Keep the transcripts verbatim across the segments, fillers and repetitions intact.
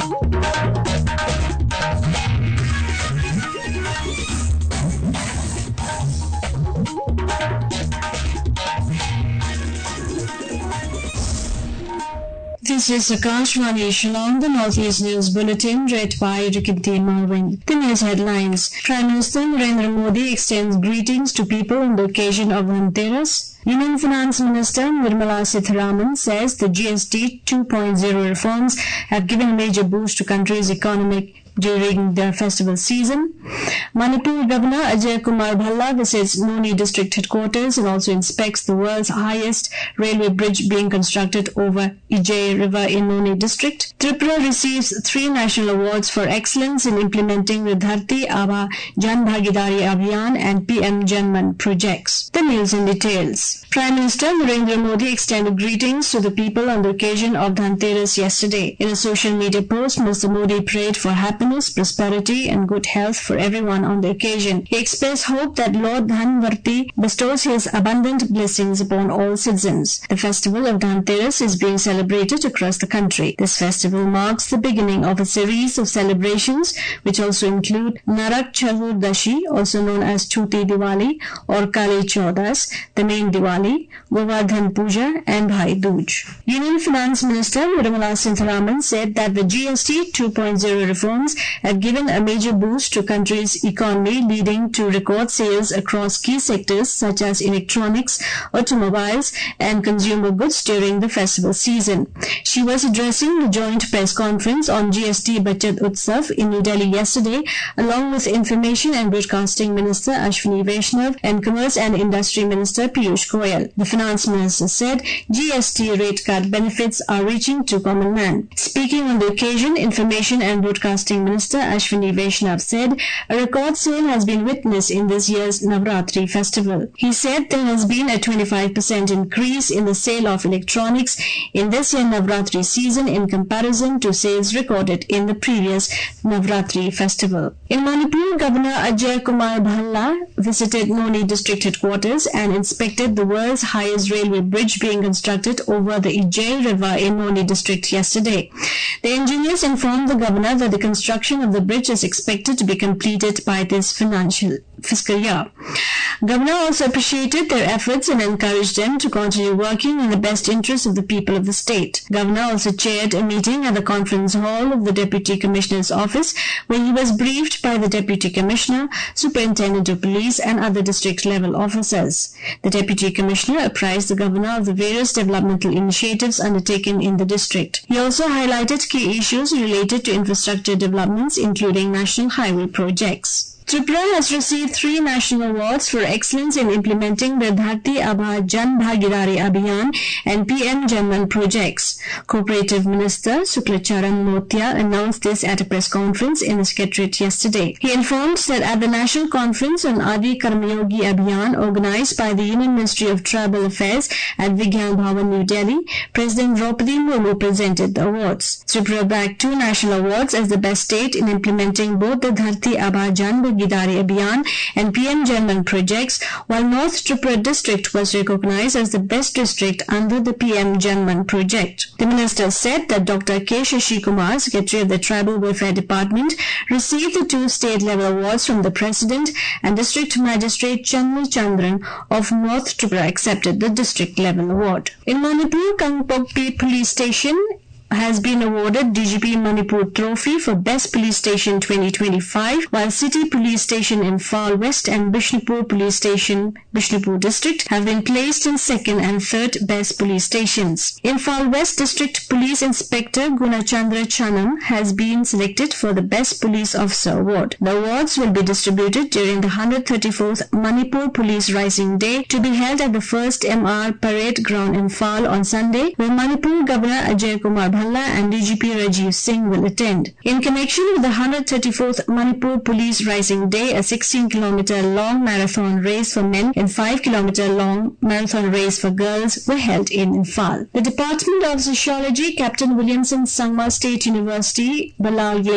This is Akashvani Shillong, the Northeast News Bulletin, read by Rikinti Marvin. The news headlines. Prime Minister Narendra Modi extends greetings to people on the occasion of Dhanteras. Union Finance Minister Nirmala Sitharaman says the G S T two point oh reforms have given a major boost to country's economic during the festival season. Manipur Governor Ajay Kumar Bhalla visits Noni district headquarters and also inspects the world's highest railway bridge being constructed over Ijay River in Noni district. Tripura receives three national awards for excellence in implementing the Dharti Aba Jan Bhagidari Abhiyan and P M Janman projects. The news in details. Prime Minister Narendra Modi extended greetings to the people on the occasion of Dhanteras yesterday. In a social media post, Mister Modi prayed for happiness, prosperity and good health for everyone on the occasion. He expressed hope that Lord Dhanvarti bestows his abundant blessings upon all citizens. The festival of Dhanteras is being celebrated across the country. This festival marks the beginning of a series of celebrations which also include Narak Chaturdashi, also known as Chuti Diwali or Kali Chaudas, the main Diwali, Govardhan Puja and Bhai Dooj. Union Finance Minister Nirmala Sitharaman said that the G S T two point oh reforms have given a major boost to country's economy, leading to record sales across key sectors such as electronics, automobiles and consumer goods during the festival season. She was addressing the joint press conference on G S T Bachat Utsav in New Delhi yesterday, along with Information and Broadcasting Minister Ashwini Vaishnav and Commerce and Industry Minister Piyush Goyal. The Finance Minister said G S T rate cut benefits are reaching to common man. Speaking on the occasion, Information and Broadcasting Minister Ashwini Vaishnav said a record sale has been witnessed in this year's Navratri festival. He said there has been a twenty-five percent increase in the sale of electronics in this year's Navratri season in comparison to sales recorded in the previous Navratri festival. In Manipur, Governor Ajay Kumar Bhalla visited Noni district headquarters and inspected the world's highest railway bridge being constructed over the Ijay River in Noni district yesterday. The engineers informed the governor that the construction of the bridge is expected to be completed by this financial fiscal year. Governor also appreciated their efforts and encouraged them to continue working in the best interest of the people of the state. Governor also chaired a meeting at the conference hall of the Deputy Commissioner's office where he was briefed by the Deputy Commissioner, Superintendent of Police and other district level officers. The Deputy Commissioner apprised the Governor of the various developmental initiatives undertaken in the district. He also highlighted key issues related to infrastructure developments including national highway projects. Tripura has received three national awards for excellence in implementing the Dharti Aba Jan Bhagidari Abhiyan and P M Janman projects. Cooperative Minister Suklacharan Motia announced this at a press conference in the Secretariat yesterday. He informed that at the National Conference on Adi Karmayogi Abhiyan organized by the Union Ministry of Tribal Affairs at Vigyan Bhavan, New Delhi, President Draupadi Murmu presented the awards. Tripura bagged two national awards as the best state in implementing both the Dharti Aba Jan Bhagidari Abhiyan and P M Janman projects, while North Tripura district was recognized as the best district under the P M Janman project. The minister said that Doctor K. Shashi Kumar, Secretary of the Tribal Welfare Department, received the two state-level awards from the President, and District Magistrate Chandni Chandran of North Tripura accepted the district-level award. In Manipur, Kangpokpi Police Station has been awarded D G P Manipur Trophy for Best Police Station twenty twenty-five, while City Police Station in Imphal West and Bishnupur Police Station, Bishnupur District, have been placed in second and third Best Police Stations. Imphal West District Police Inspector Gunachandra Chanam has been selected for the Best Police Officer Award. The awards will be distributed during the one hundred thirty-fourth Manipur Police Rising Day to be held at the first M R Parade Ground in Imphal on Sunday, where Manipur Governor Ajay Kumar Bhalla and D G P Rajiv Singh will attend. In connection with the one hundred thirty-fourth Manipur Police Rising Day, a sixteen kilometer long marathon race for men and five kilometer long marathon race for girls were held in Imphal. The Department of Sociology, Captain Williamson Sangma State University, Balalye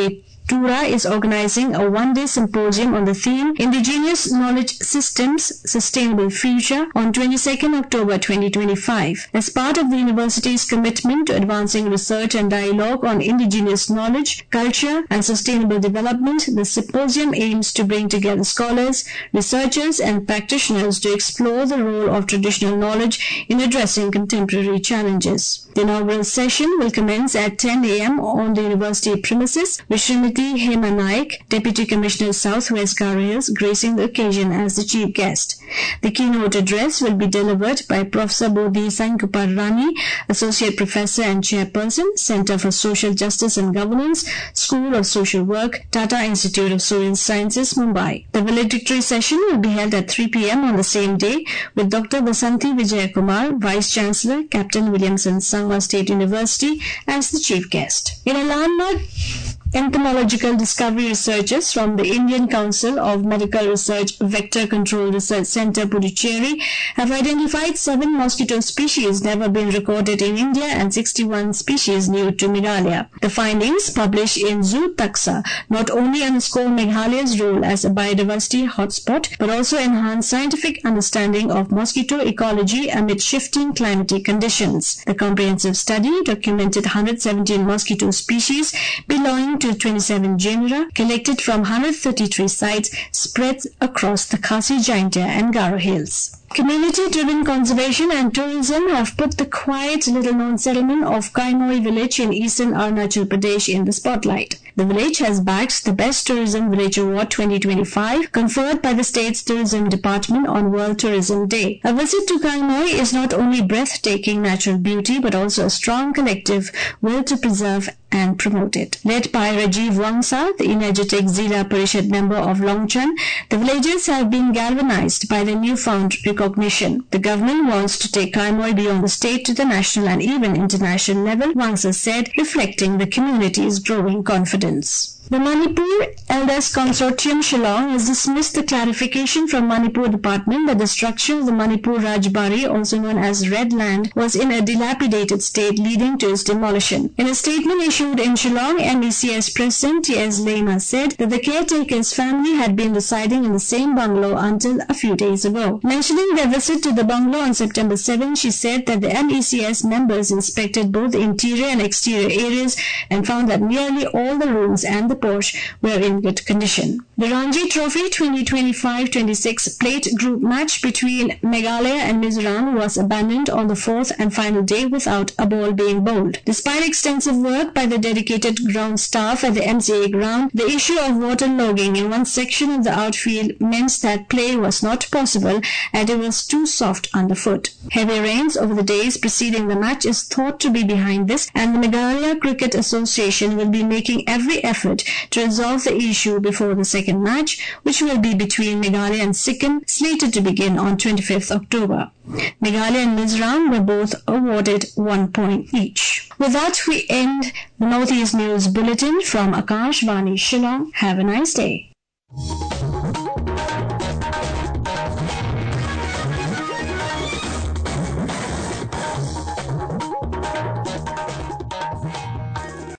Tura is organizing a one-day symposium on the theme Indigenous Knowledge Systems Sustainable Future on twenty-second October twenty twenty-five. As part of the university's commitment to advancing research and dialogue on indigenous knowledge, culture, and sustainable development, the symposium aims to bring together scholars, researchers, and practitioners to explore the role of traditional knowledge in addressing contemporary challenges. The inaugural session will commence at ten a m on the university premises, with Srimati Hema Naik, Deputy Commissioner Southwest Garo Hills, gracing the occasion as the chief guest. The keynote address will be delivered by Professor Bodhi Sankupar Rani, Associate Professor and Chairperson, Center for Social Justice and Governance, School of Social Work, Tata Institute of Social Sciences, Mumbai. The valedictory session will be held at three p m on the same day, with Doctor Vasanthi Vijay Kumar, Vice Chancellor, Captain Williamson Sangwa State University, as the chief guest. In a landmark entomological discovery, researchers from the Indian Council of Medical Research Vector Control Research Center, Puducherry, have identified seven mosquito species never been recorded in India and sixty-one species new to Meghalaya. The findings, published in Zoo Taxa, not only underscore Meghalaya's role as a biodiversity hotspot, but also enhance scientific understanding of mosquito ecology amid shifting climatic conditions. The comprehensive study documented one hundred seventeen mosquito species belonging to twenty-seven genera collected from one hundred thirty-three sites spread across the Khasi Jaintia and Garo Hills. Community-driven conservation and tourism have put the quiet little-known settlement of Kaimoi village in eastern Arunachal Pradesh in the spotlight. The village has bagged the Best Tourism Village Award twenty twenty-five, conferred by the state's Tourism Department on World Tourism Day. A visit to Kaimoi is not only breathtaking natural beauty, but also a strong collective will to preserve and promote it. Led by Rajiv Wangsa, the energetic Zila Parishad member of Longchan, the villagers have been galvanized by the newfound recognition. The government wants to take Kaimoi beyond the state to the national and even international level, Wangsa said, reflecting the community's growing confidence. The Manipur Elders Consortium Shillong has dismissed the clarification from Manipur Department that the structure of the Manipur Rajbari, also known as Red Land, was in a dilapidated state, leading to its demolition. In a statement issued in Shillong, M E C S President T S Lema said that the caretaker's family had been residing in the same bungalow until a few days ago. Mentioning their visit to the bungalow on September seventh, she said that the M E C S members inspected both the interior and exterior areas and found that nearly all the rooms and the porch were in good condition. The Ranji Trophy twenty twenty-five twenty-six plate group match between Meghalaya and Mizoram was abandoned on the fourth and final day without a ball being bowled. Despite extensive work by the dedicated ground staff at the M C A ground, the issue of water logging in one section of the outfield meant that play was not possible and it was too soft underfoot. Heavy rains over the days preceding the match is thought to be behind this, and the Meghalaya Cricket Association will be making every effort to resolve the issue before the second match, which will be between Meghalaya and Sikkim, slated to begin on twenty-fifth October. Meghalaya and Mizoram were both awarded one point each. With that, we end the Northeast News Bulletin from Akashvani Shillong. Have a nice day.